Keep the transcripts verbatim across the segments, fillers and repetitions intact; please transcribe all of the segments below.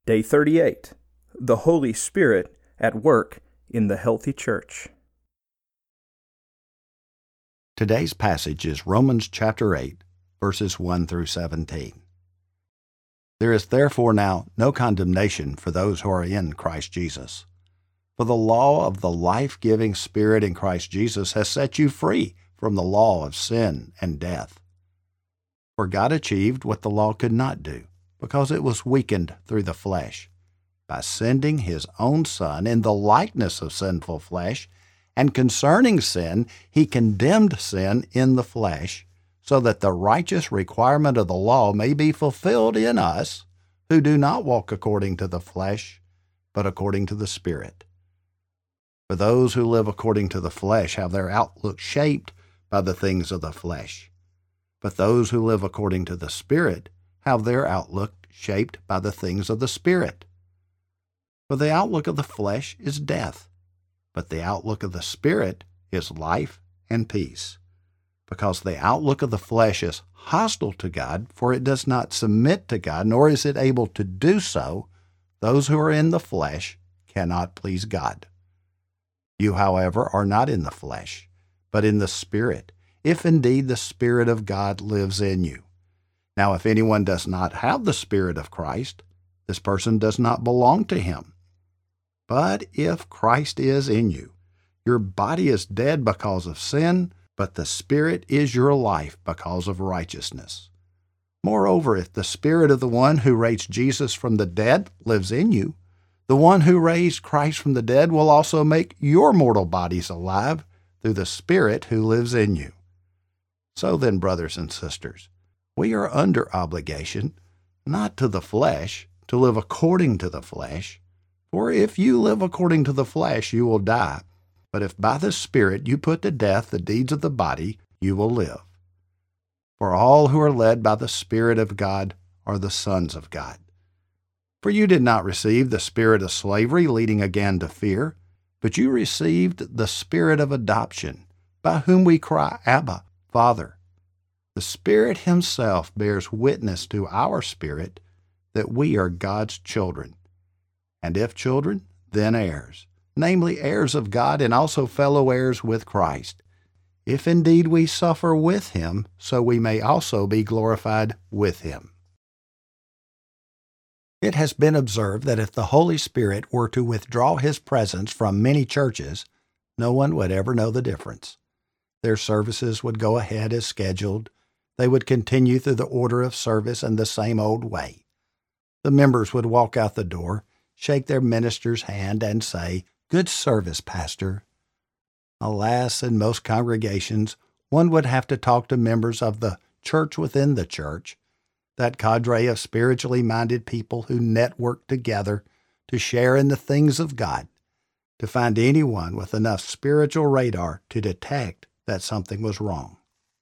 Day thirty-eight. The Holy Spirit at Work in the Healthy Church. Today's passage is Romans chapter eight, verses one through seventeen. There is therefore now no condemnation for those who are in Christ Jesus. For the law of the life-giving Spirit in Christ Jesus has set you free from the law of sin and death. For God achieved what the law could not do, because it was weakened through the flesh, by sending His own Son in the likeness of sinful flesh, and concerning sin, He condemned sin in the flesh, so that the righteous requirement of the law may be fulfilled in us, who do not walk according to the flesh, but according to the Spirit. For those who live according to the flesh have their outlook shaped by the things of the flesh, but those who live according to the Spirit have their outlook shaped by the things of the Spirit. For the outlook of the flesh is death, but the outlook of the Spirit is life and peace. Because the outlook of the flesh is hostile to God, for it does not submit to God, nor is it able to do so, those who are in the flesh cannot please God. You, however, are not in the flesh, but in the Spirit, if indeed the Spirit of God lives in you. Now, if anyone does not have the Spirit of Christ, this person does not belong to Him. But if Christ is in you, your body is dead because of sin, but the Spirit is your life because of righteousness. Moreover, if the Spirit of the one who raised Jesus from the dead lives in you, the one who raised Christ from the dead will also make your mortal bodies alive through the Spirit who lives in you. So then, brothers and sisters, we are under obligation, not to the flesh, to live according to the flesh. For if you live according to the flesh, you will die. But if by the Spirit you put to death the deeds of the body, you will live. For all who are led by the Spirit of God are the sons of God. For you did not receive the spirit of slavery, leading again to fear, but you received the Spirit of adoption, by whom we cry, Abba, Father. The Spirit Himself bears witness to our spirit that we are God's children. And if children, then heirs, namely heirs of God and also fellow heirs with Christ, if indeed we suffer with Him, so we may also be glorified with Him. It has been observed that if the Holy Spirit were to withdraw His presence from many churches, no one would ever know the difference. Their services would go ahead as scheduled. They would continue through the order of service in the same old way. The members would walk out the door, shake their minister's hand, and say, "Good service, Pastor." Alas, in most congregations, one would have to talk to members of the church within the church, that cadre of spiritually minded people who network together to share in the things of God, to find anyone with enough spiritual radar to detect that something was wrong.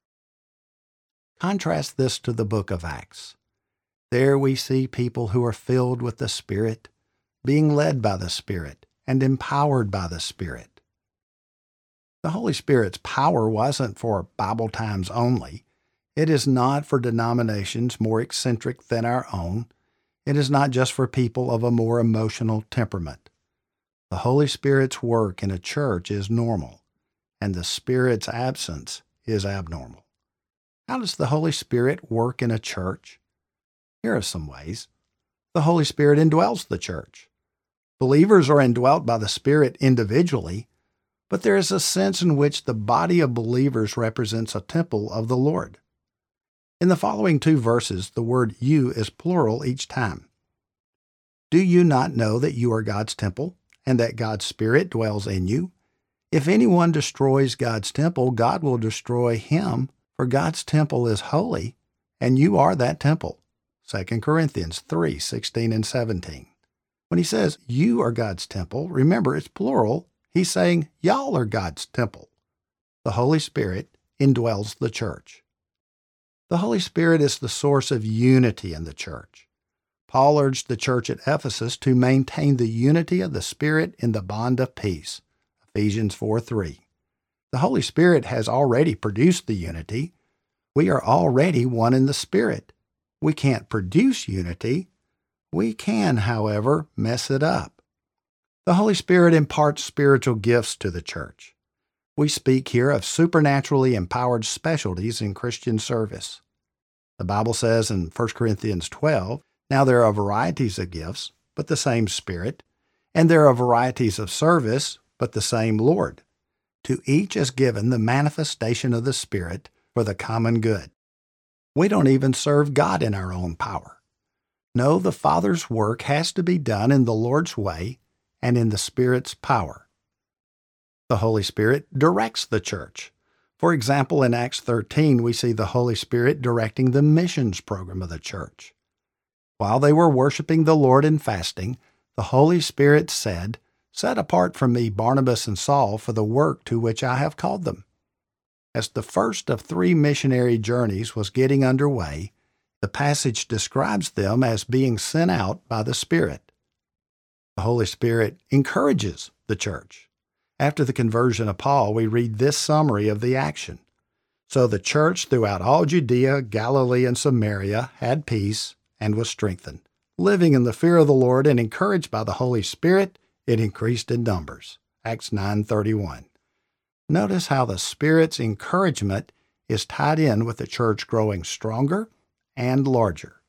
Contrast this to the book of Acts. There we see people who are filled with the Spirit, being led by the Spirit, and empowered by the Spirit. The Holy Spirit's power wasn't for Bible times only. It is not for denominations more eccentric than our own. It is not just for people of a more emotional temperament. The Holy Spirit's work in a church is normal, and the Spirit's absence is abnormal. How does the Holy Spirit work in a church? Here are some ways. The Holy Spirit indwells the church. Believers are indwelt by the Spirit individually, but there is a sense in which the body of believers represents a temple of the Lord. In the following two verses, the word you is plural each time. Do you not know that you are God's temple, and that God's Spirit dwells in you? If anyone destroys God's temple, God will destroy him, for God's temple is holy, and you are that temple. Second Corinthians three, sixteen and seventeen. When he says you are God's temple, remember it's plural. He's saying y'all are God's temple. The Holy Spirit indwells the church. The Holy Spirit is the source of unity in the church. Paul urged the church at Ephesus to maintain the unity of the Spirit in the bond of peace. Ephesians four three. The Holy Spirit has already produced the unity. We are already one in the Spirit. We can't produce unity. We can, however, mess it up. The Holy Spirit imparts spiritual gifts to the church. We speak here of supernaturally empowered specialties in Christian service. The Bible says in First Corinthians twelve, "Now there are varieties of gifts, but the same Spirit, and there are varieties of service, but the same Lord. To each is given the manifestation of the Spirit for the common good." We don't even serve God in our own power. No, the Father's work has to be done in the Lord's way and in the Spirit's power. The Holy Spirit directs the church. For example, in Acts thirteen, we see the Holy Spirit directing the missions program of the church. While they were worshiping the Lord and fasting, the Holy Spirit said, "Set apart from me Barnabas and Saul for the work to which I have called them." As the first of three missionary journeys was getting underway, the passage describes them as being sent out by the Spirit. The Holy Spirit encourages the church. After the conversion of Paul, we read this summary of the action. "So the church throughout all Judea, Galilee, and Samaria had peace and was strengthened. Living in the fear of the Lord and encouraged by the Holy Spirit, it increased in numbers." Acts nine thirty-one. Notice how the Spirit's encouragement is tied in with the church growing stronger and larger.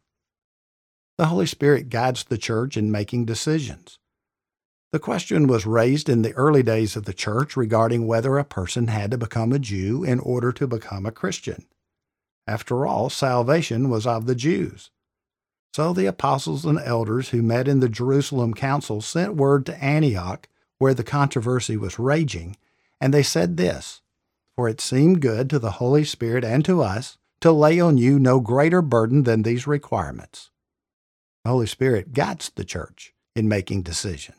The Holy Spirit guides the church in making decisions. The question was raised in the early days of the church regarding whether a person had to become a Jew in order to become a Christian. After all, salvation was of the Jews. So the apostles and elders who met in the Jerusalem council sent word to Antioch, where the controversy was raging, and they said this, "For it seemed good to the Holy Spirit and to us to lay on you no greater burden than these requirements." The Holy Spirit guides the church in making decisions.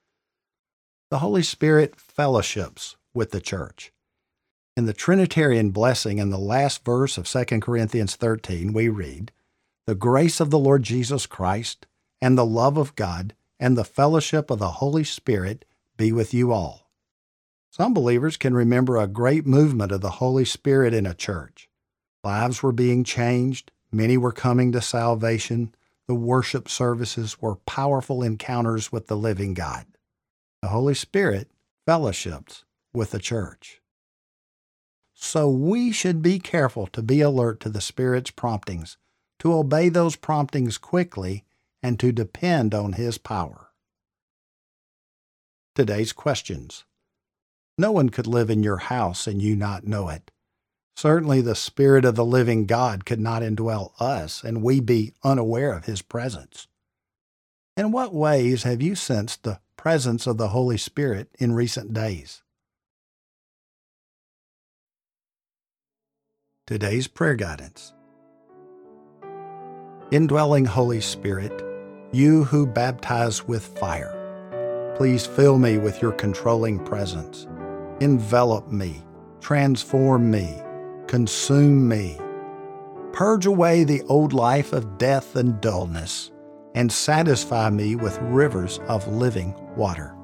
The Holy Spirit fellowships with the church. In the Trinitarian blessing in the last verse of Second Corinthians thirteen, we read, "The grace of the Lord Jesus Christ, and the love of God, and the fellowship of the Holy Spirit be with you all." Some believers can remember a great movement of the Holy Spirit in a church. Lives were being changed, many were coming to salvation, the worship services were powerful encounters with the living God. The Holy Spirit fellowships with the church. So we should be careful to be alert to the Spirit's promptings, to obey those promptings quickly, and to depend on His power. Today's questions. No one could live in your house and you not know it. Certainly the Spirit of the living God could not indwell us and we be unaware of His presence. In what ways have you sensed the presence of the Holy Spirit in recent days? Today's prayer guidance. Indwelling Holy Spirit, you who baptize with fire, please fill me with your controlling presence. Envelop me, transform me, consume me. Purge away the old life of death and dullness, and satisfy me with rivers of living water.